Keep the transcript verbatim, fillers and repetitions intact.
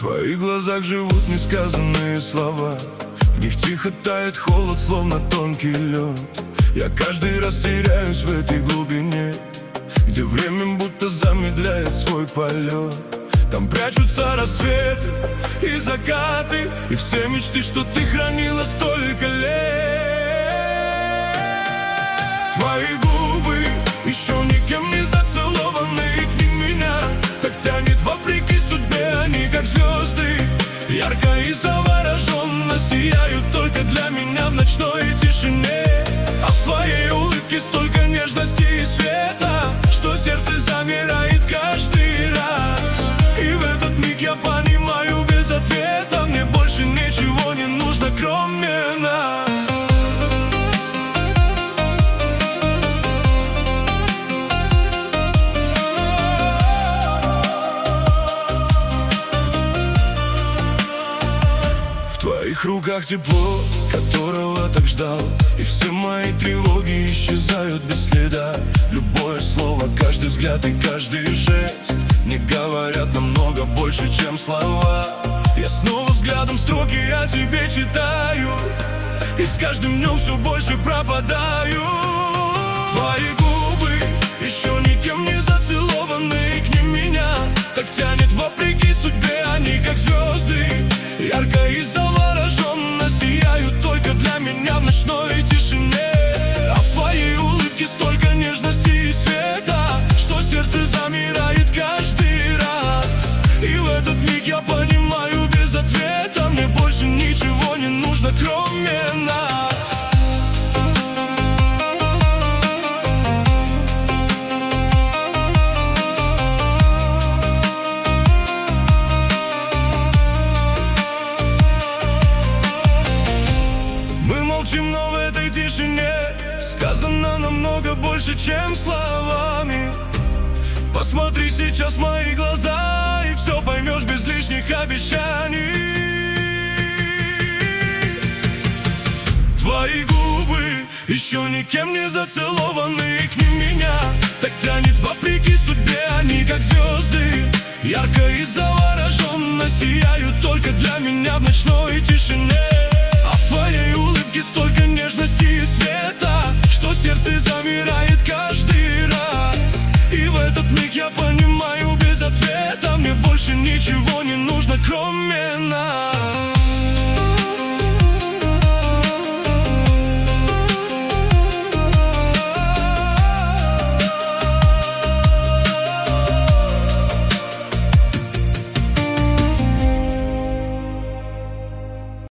твоих глазах живут несказанные слова. В них тихо тает холод, словно тонкий лед. Я каждый раз теряюсь в этой глубине, где время будто замедляет свой полет. Там прячутся рассветы и закаты, и все мечты, что ты хранила столько лет. Твои губы еще никем не зацелованные, к ним меня так тянет вопреки судьбе. Они как звезды, ярко и завороженно сияют только для меня в ночной тишине. А в твоей улыбке столько нежности и света, что сердце замирает каждый раз. И в этот миг я понимаю без ответа, мне больше ничего не нужно, кроме нас. В твоих руках тепло, которого так ждал, и все мои тревоги исчезают без следа. Любое слово, каждый взгляд и каждый жест не говорят намного больше, чем слова. Я снова взглядом строки о тебе читаю, и с каждым днем все больше пропадаю. Твои губы еще никем не зацелованные, к ним меня так тянет вопреки судьбе. Они как звезды, ярко и завороженно сияют только для меня в ночной тишине. А в твоей улыбке столько нежности и света, что сердце замирает каждый раз. И в этот миг я понимаю без ответа, мне больше ничего не нужно, кроме нас. Но в этой тишине сказано намного больше, чем словами. Посмотри сейчас в мои глаза, и все поймешь без лишних обещаний. Твои губы еще никем не зацелованные, к ним меня так тянет вопреки судьбе. Они как звезды, ярко и завороженно сияют только для меня в ночной тишине. А в твоей улыбке столько нежности и света, что сердце замирает каждый раз. И в этот миг я понимаю без ответа, мне больше ничего не нужно, кроме